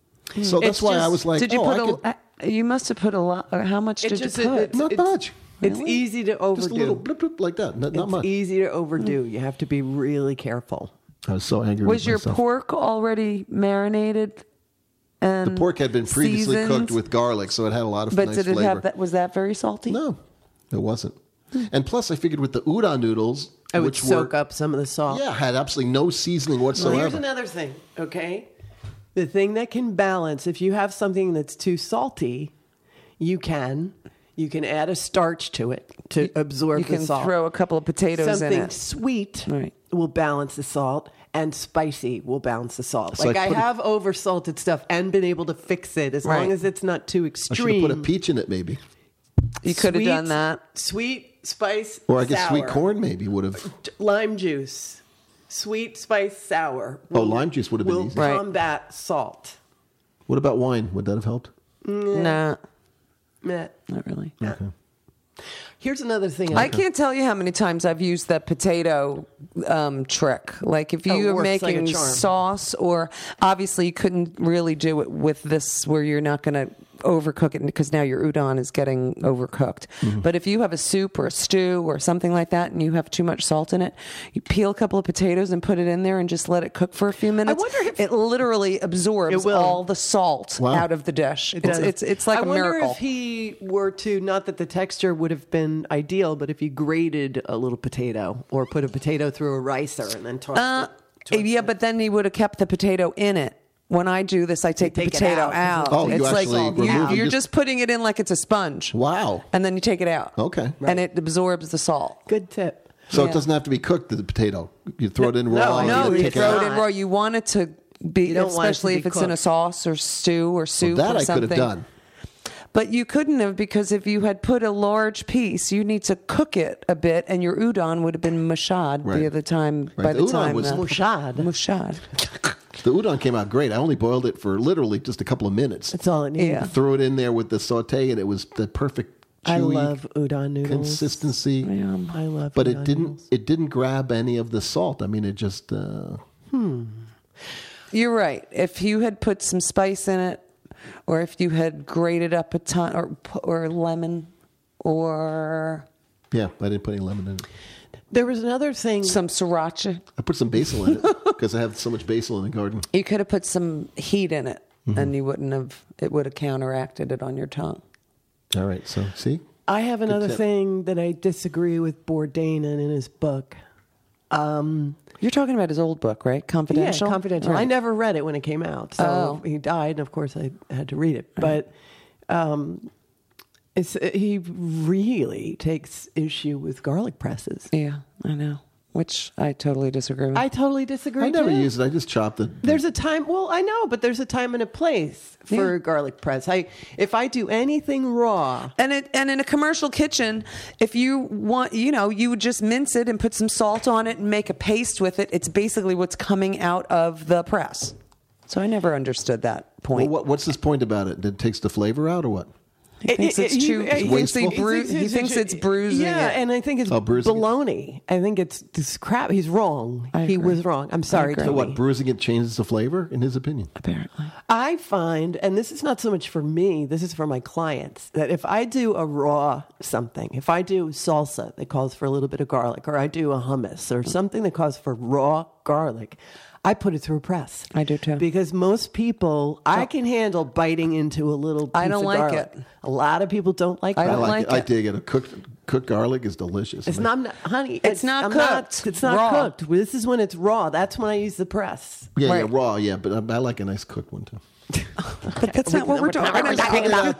So that's It's why I just- was like, Did you I put could, you must have put a lot. How much It did just- you put? it's- not much. It's easy to overdo. Just a little blip, blip like that. Not It's much. easy to overdo. You have to be really careful. I was so angry Was with your myself. pork already marinated? And The pork had been previously seasoned? cooked with garlic, so it had a lot of But nice did it flavor. have that? Was that very salty? No, it wasn't. And plus, I figured with the udon noodles, I would which soak were, up some of the salt. yeah, had absolutely no seasoning Well, whatsoever. here's another thing, okay? The thing that can balance, if you have something that's too salty, you can add a starch to it to absorb You the can salt. throw a couple of potatoes Something in it. sweet Right. will balance the salt, and spicy will balance the salt. So Like I I put have over-salted stuff and been able to fix it as Right. long as it's not too I extreme. should have put a peach in it, maybe, You could have Sweet, done that. Sweet, spice, or I guess sour. sweet corn maybe would have. Lime juice. Sweet, spice, sour. Oh, lime juice would have been will easy. Right. combat salt. What about wine? Would that have helped? Nah, Meh. not really. Okay. Here's another thing. I can't tell you how many times I've used that potato trick. Like if Oh, it you are works like a making charm. sauce, or obviously you couldn't really do it with this where you're not going to overcook it because now your udon is getting overcooked. Mm-hmm. But if you have a soup or a stew or something like that and you have too much salt in it, you peel a couple of potatoes and put it in there and just let it cook for a few minutes. wonder if- it literally absorbs It will. all the salt Wow. out of the dish. does. It's like I a wonder miracle. if he were to, not that the texture would have been ideal, but if he grated a little potato or put a potato through a ricer and then tossed it. Yeah, but then he would have kept the potato in it. When I do this, I take the take it potato out. out. Oh, you it's like actually remove it. you're just putting it in like it's a sponge. Wow. And then you take it out. Okay. And it absorbs the salt. Good tip. So Yeah. it doesn't have to be cooked, the potato. You throw it in raw. and No, you you take it throw out. it in raw. You want it to be, You don't want it to especially be if it's in a cooked. sauce or stew or soup That or I could something. have done. But you couldn't have, because if you had put a large piece, you need to cook it a bit, and your udon would have been mushad by Right. the time. Right. By The the udon time was- Mushad. mushad. The udon came out great. I only boiled it for literally just a couple of minutes. That's all it needs. Yeah. Threw it in there with the saute, and it was the perfect chewy I love udon noodles. consistency. I love But udon noodles. it didn't grab any of the salt. I mean, it just You're right. If you had put some spice in it, or if you had grated up a ton, or lemon, or yeah. I didn't put any lemon in it. There was another thing. some sriracha, I put some basil in it because I have so much basil in the garden. you could have put some heat in it, and you wouldn't have. It would have counteracted it on your tongue. All right. So see, I have another tip. thing that I disagree with Bourdain in his book. You're talking about his old book, right? Confidential. Yeah, Confidential. Right. I never read it when it came out. So Oh. he died, and of course I had to read it. But he really takes issue with garlic presses. Yeah, I know. Which I totally disagree with. I totally disagree. I never too. use it. I just chopped it. There's a time. Well, I know, but there's a time and a place for Yeah. garlic press. If I do anything raw, And in a commercial kitchen, if you want, you would just mince it and put some salt on it and make a paste with it. It's basically what's coming out of the press. So I never understood that point. Well, what's this point about it? It takes the flavor out or what? He thinks it's too. He thinks it's bruising. Yeah, it. and I think it's bruising baloney. I think it's this crap. He's wrong. He was wrong. I'm sorry, Toby. So what? Bruising it changes the flavor, in his opinion. Apparently, I find, and this is not so much for me. This is for my clients. That if I do a raw something, if I do salsa that calls for a little bit of garlic, or I do a hummus or something that calls for raw garlic, I put it through a press. I do too. Because most people, I can handle biting into a little piece I don't of like garlic. it. A lot of people don't like I garlic. don't like it. I dig it. A cooked garlic is delicious. It's not, honey. It's not cooked. It's not Raw. cooked. This is when it's raw. That's when I use the press. Yeah, raw. Yeah, but I like a nice cooked one too. But that's not what we're talking about.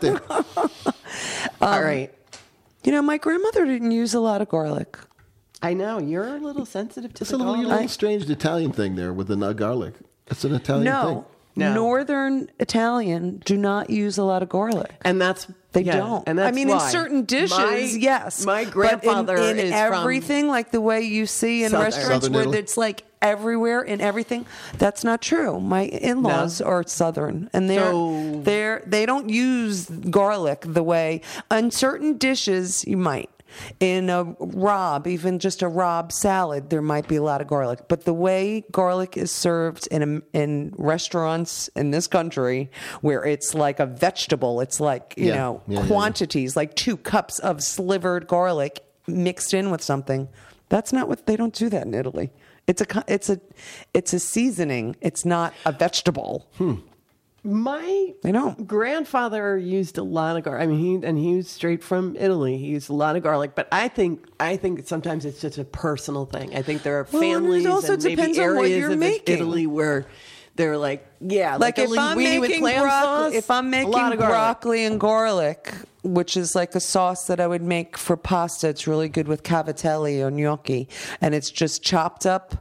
All right. You know, my grandmother didn't use a lot of garlic. I know you're a little sensitive to It's a little strange Italian thing there with the garlic. It's an Italian thing. No, Northern Italian do not use a lot of garlic, and that's they don't. And that's I mean, why. in certain dishes, yes. My grandfather but in is everything, from like the way you see in restaurants Southern where Italy. it's like everywhere in everything. That's not true. My in-laws are Southern, and they don't use garlic the way in certain dishes you might. In a Rob, even just a Rob salad, there might be a lot of garlic. But the way garlic is served in restaurants in this country, where it's like a vegetable, it's like, quantities, like 2 cups of slivered garlic mixed in with something. That's not what they don't do that in Italy. It's a seasoning. It's not a vegetable. My grandfather used a lot of garlic. I mean, he was straight from Italy. He used a lot of garlic, but I think sometimes it's just a personal thing. I think there are families it also and maybe depends on what areas you're of making. Italy where they're like if a I'm linguine with making clam sauce, if I'm making broccoli and garlic, which is like a sauce that I would make for pasta, it's really good with cavatelli or gnocchi, and it's just chopped up.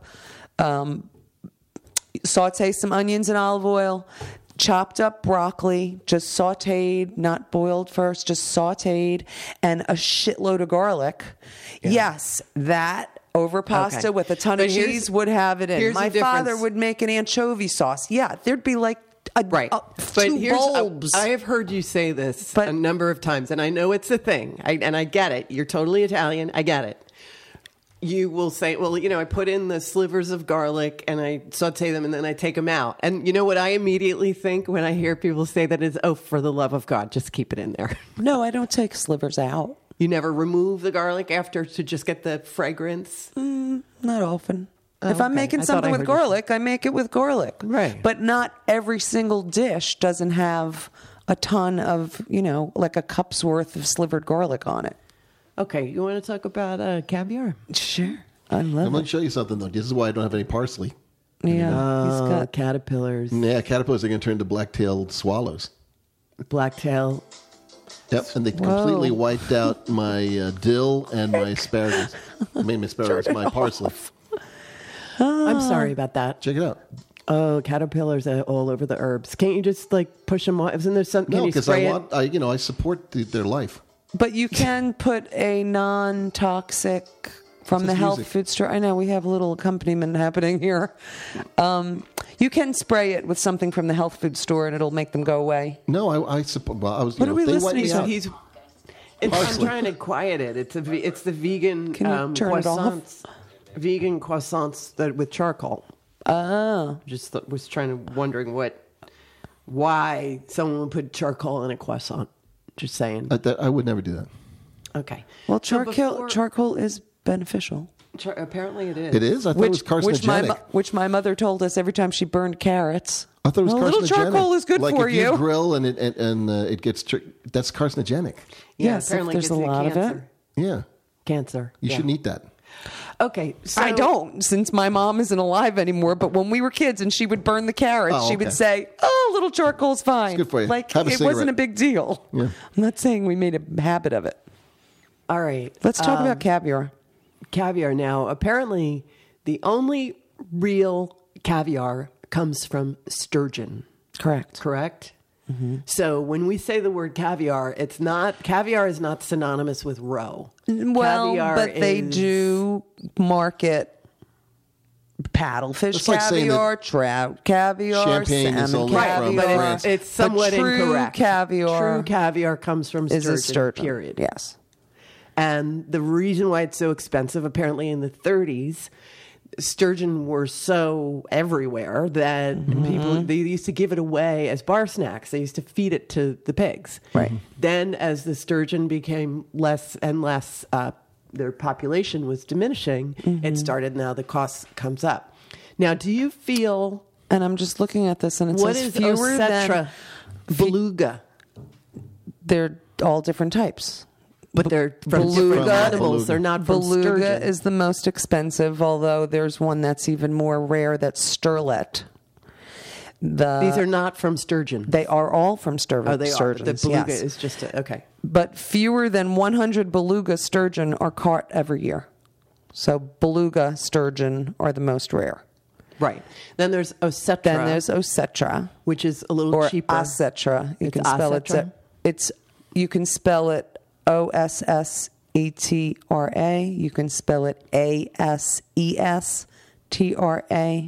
Saute some onions in olive oil. Chopped up broccoli, just sautéed, not boiled first, just sautéed, and a shitload of garlic. Yeah. Yes, that over pasta with a ton of cheese would have it in. My father would make an anchovy sauce. Yeah, there'd be like two bulbs. I have heard you say this a number of times, and I know it's a thing, and I get it. You're totally Italian. I get it. You will say, well, I put in the slivers of garlic and I saute them and then I take them out. And you know what I immediately think when I hear people say that is, oh, for the love of God, just keep it in there. No, I don't take slivers out. You never remove the garlic after to just get the fragrance? Not often. If I'm making something with garlic, I make it with garlic. Right. But not every single dish doesn't have a ton of, like a cup's worth of slivered garlic on it. Okay, you want to talk about caviar? Sure. I love it. I'm going to show you something, though. This is why I don't have any parsley. Yeah, he's got caterpillars. Yeah, caterpillars are going to turn to black-tailed swallows. Blacktail. Yep, and they completely wiped out my dill and my asparagus. I mean, my asparagus, my parsley. I'm sorry about that. Check it out. Oh, caterpillars are all over the herbs. Can't you just push them off? Isn't there something? No, because I support their life. But you can put a non-toxic from the health food store. I know we have a little accompaniment happening here. You can spray it with something from the health food store, and it'll make them go away. No, I support. Well, I was. What are we listening to? I'm trying to quiet it. It's the vegan croissants. Vegan croissants with charcoal. Oh, just was wondering why someone would put charcoal in a croissant. Just saying. I would never do that. Okay. Well, charcoal is beneficial. Apparently it is. It is? I thought it was carcinogenic. Which my mother told us every time she burned carrots. I thought it was carcinogenic. A little charcoal is good for you. Like if you grill and it gets... that's carcinogenic. Yes, if there's a lot of it. Yeah. Cancer. You shouldn't eat that. Okay, so I don't, since my mom isn't alive anymore. But when we were kids and she would burn the carrots, she would say, "Oh, a little charcoal's fine." It's good for you. Like Have a it cigarette. wasn't a big deal. Yeah. I'm not saying we made a habit of it. All right, let's talk about caviar. Caviar now. Apparently, the only real caviar comes from sturgeon. Correct. Mm-hmm. So when we say the word caviar, caviar is not synonymous with roe. Well, caviar but they do market paddlefish It's like saying caviar, trout caviar, champagne is salmon only from caviar. France. It's somewhat But true incorrect. Caviar True caviar comes from is a sturgeon, sturgeon. period. Yes. And the reason why it's so expensive, apparently in the 30s, sturgeon were so everywhere that they used to give it away as bar snacks. They used to feed it to the pigs. Right. Then as the sturgeon became less and less, their population was diminishing, it started, now the cost comes up. Now, do you feel... And I'm just looking at this, and it what says is fewer Osetra than... beluga? They're all different types. But they're from different animals. They're not from Beluga sturgeon. is the most expensive, although there's one that's even more rare. That's sterlet. These are not from sturgeon. They are all from sturgeon. Oh, they are. The sturgeons, beluga yes. is just okay. But fewer than 100 beluga sturgeon are caught every year. So beluga sturgeon are the most rare. Right. Then there's Osetra. Which is a little or cheaper. Osetra. You It's can spell Osetra? you can spell it Ossetra. You can spell it Asestra.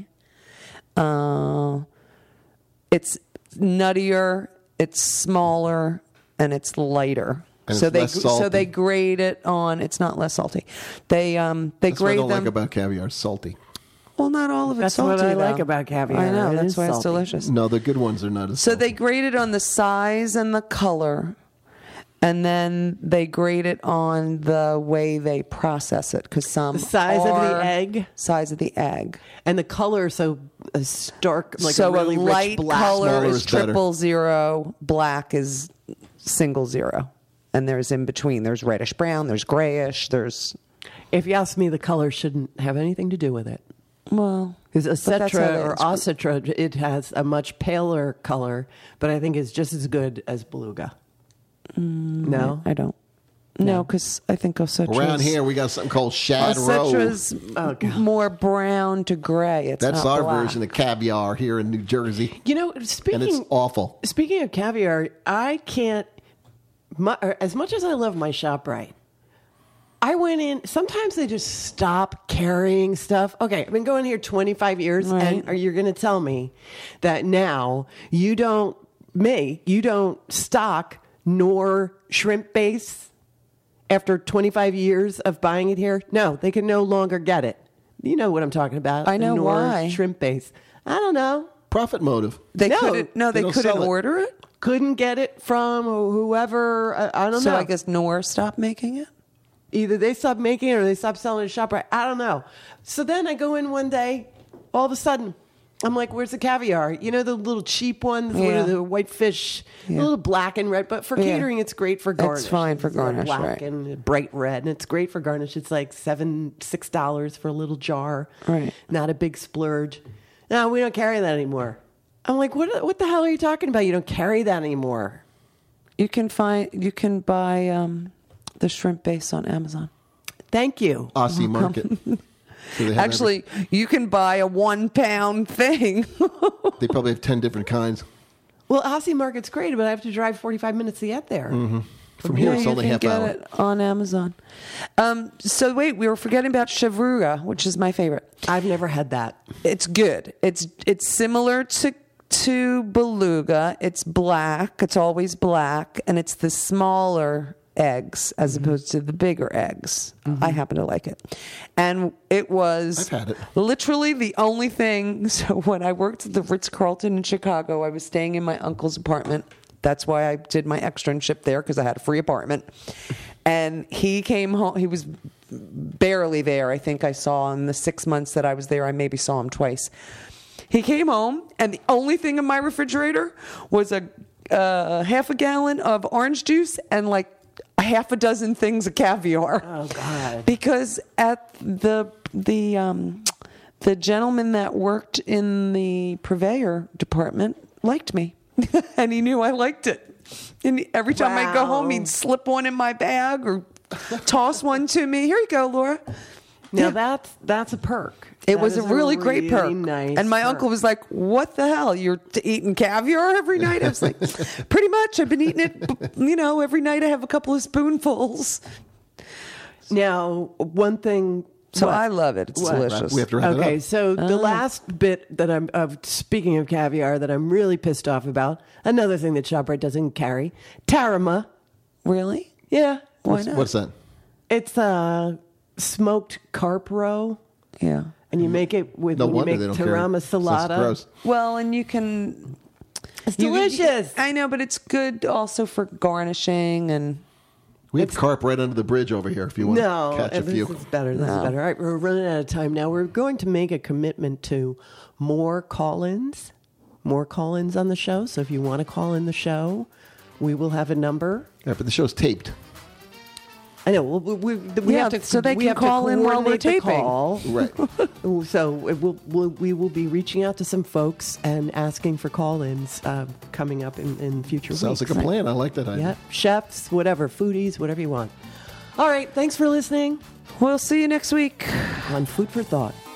It's nuttier, it's smaller, and it's lighter. And so it's they less salty. so they grade it on. It's not less salty. They That's grade what I don't them. like about caviar. It's salty. Well, not all of it's That's salty. what I though. like about caviar. I know It that's is why it's salty. delicious. No, the good ones are not as So salty. they grade it on the size and the color, and then they grade it on the way they process it. Because some The size of the are egg. size of the egg, And the color, so stark, like so a really light rich black. color Smaller is is better. 000, black is 00, and there's in between. There's reddish brown. There's grayish. There's If you ask me, the color shouldn't have anything to do with it. well. Because But that's how Osetra they- or Osetra, it has a much paler color, but I think it's just as good as beluga. No? I don't. No, because I think Osetra. Around here, we got something called shad roe. Osetra's more brown to gray. It's That's not our black. version of caviar here in New Jersey. You know, And it's speaking awful. of caviar, I can't, as much as I love my ShopRite, I went in, sometimes they just stop carrying stuff. Okay, I've been going here 25 years, Right. and you're going to tell me that now you don't stock nor shrimp base after 25 years of buying it here? No, they can no longer get it. You know what I'm talking about. I know nor why. shrimp base. I don't know. Profit motive. They No, couldn't. No, they they don't couldn't sell it. order it. Couldn't get it from whoever. I don't So know. I guess Knorr stopped making it. Either they stopped making it or they stopped selling it at ShopRite. I don't know. So then I go in one day, all of a sudden, I'm like, where's the caviar? You know, the little cheap ones, what Yeah. are the white fish, a Yeah. little black and red. But for Yeah. catering, it's great for garnish. It's fine for like garnish, black right. and bright red. And it's great for garnish. It's like $6 for a little jar. Right. Not a big splurge. No, we don't carry that anymore. I'm like, what the hell are you talking about? You don't carry that anymore. You can buy the shrimp base on Amazon. Thank you. Aussie market. So they have Actually, you can buy a 1 pound thing. they probably have 10 different kinds. Well, Aussie Market's great, but I have to drive 45 minutes to get there. From here, Yeah, it's you only can half get hour. it on Amazon. So wait, we were forgetting about chevrura, which is my favorite. I've never had that. It's good. It's similar to beluga. It's black. It's always black, and it's the smaller eggs as opposed to the bigger eggs. I happen to like it, and it was I've had it. literally the only thing. So when I worked at the Ritz-Carlton in Chicago, I was staying in my uncle's apartment. That's why I did my externship there, because I had a free apartment. And he came home. He was barely there. I think I saw him the 6 months that I was there. I maybe saw him twice. He came home, and the only thing in my refrigerator was a half a gallon of orange juice and like a half a dozen things of caviar. Oh, God. Because at the gentleman that worked in the purveyor department liked me. And he knew I liked it. And every time I'd go home, Wow. he'd slip one in my bag or toss one to me. Here you go, Laura. Now that's a perk. It That was a is really great really perk. nice And my perk. uncle was like, what the hell? You're eating caviar every night? I was like, pretty much. I've been eating it, every night I have a couple of spoonfuls. Now, one thing So I love it. It's delicious. We have to wrap it up. Okay, so the last bit that I'm speaking of caviar that I'm really pissed off about, another thing that ShopRite doesn't carry, tarama. Really? Yeah. Why not? What's that? It's smoked carp roe. Yeah. And you make it with No when you wonder make they don't carry it. tarama salata. That's gross. Well, and you can... It's delicious. I know, but it's good also for garnishing and... We have carp right under the bridge over here if you want to catch a few. This is better. This is better. All right, we're running out of time now. We're going to make a commitment to more call-ins on the show. So if you want to call in the show, we will have a number. Yeah, but the show's taped. I know. We have to. So they we can have call to in while we're coordinate the taping. call. Right. So we will be reaching out to some folks and asking for call-ins coming up in future weeks. Sounds like a plan. I like that idea. Yeah, chefs, whatever, foodies, whatever you want. All right, thanks for listening We'll see you next week. on Food for Thought.